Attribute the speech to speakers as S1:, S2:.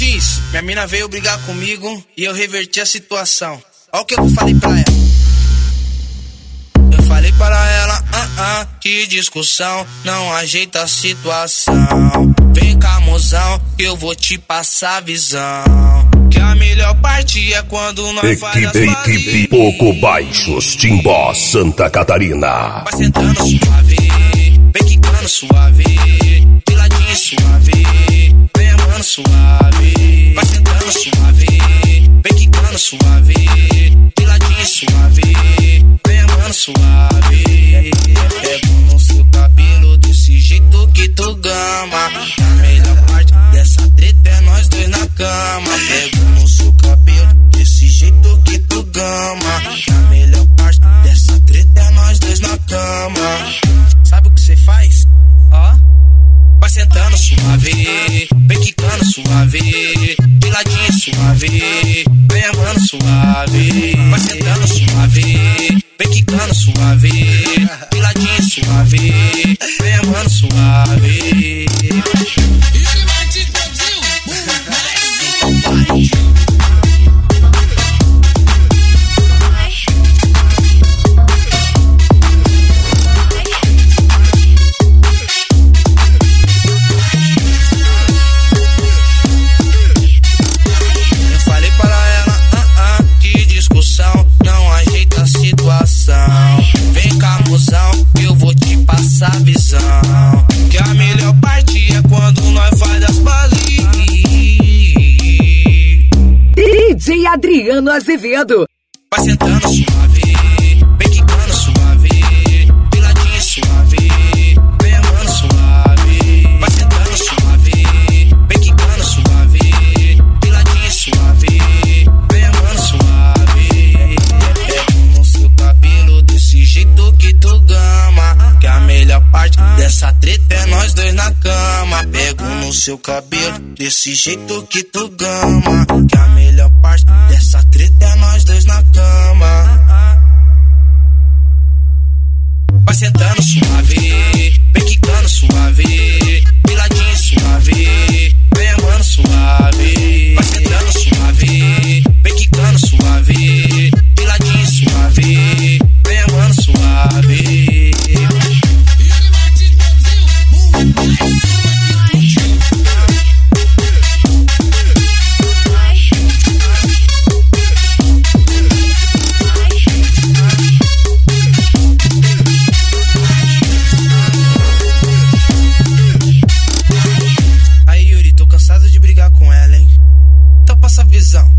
S1: X, minha mina veio brigar comigo e eu reverti a situação. Olha o que eu falei pra ela. Eu falei para ela, que discussão não ajeita a situação. Vem cá, mozão, que eu vou te passar a visão. Que a melhor parte é quando nós faz as fases.
S2: Equipe Pouco Baixos, Timbó, Santa Catarina.
S1: Vai sentando suave, vem quicando suave, de ladinho suave, vem amando suave. Vai sentando suave, vem quicando suave, de ladinho suave, vem amando suave. Pego no seu cabelo desse jeito que tu gama. A melhor parte dessa treta é nós dois na cama. Pego no seu cabelo desse jeito que tu gama. A melhor parte dessa treta é nós dois na cama. Sabe o que cê faz? Ó, vai sentando suave, vem quicando suave, de ladinho suave, vem amando suave. Vai sentando suave, vem quicando suave, de ladinho suave, vem amando suave. Vem cá, mozão, que eu vou te passar a visão. Que a melhor parte é quando nós faz as pazes.
S3: DJ Adriano Azevedo.
S1: Vai sentando suave, vem quicando suave, de ladinho suave, vem amando suave. Vai sentando suave, vem quicando suave, de ladinho suave, vem amando suave. Pego no seu cabelo desse jeito que tu gama. Que a melhor parte dessa treta é nós dois na cama. Pego no seu cabelo desse jeito que tu gama. Que a melhor parte dessa treta é nós dois na cama. Vai sentando suave, vem quicando suave, de ladinho suave, vem amando suave. Vai sentando suave, vem quicando suave, de ladinho suave, vem amando suave. Aí, Yuri, tô cansado de brigar com ela, hein? Então passa a visão.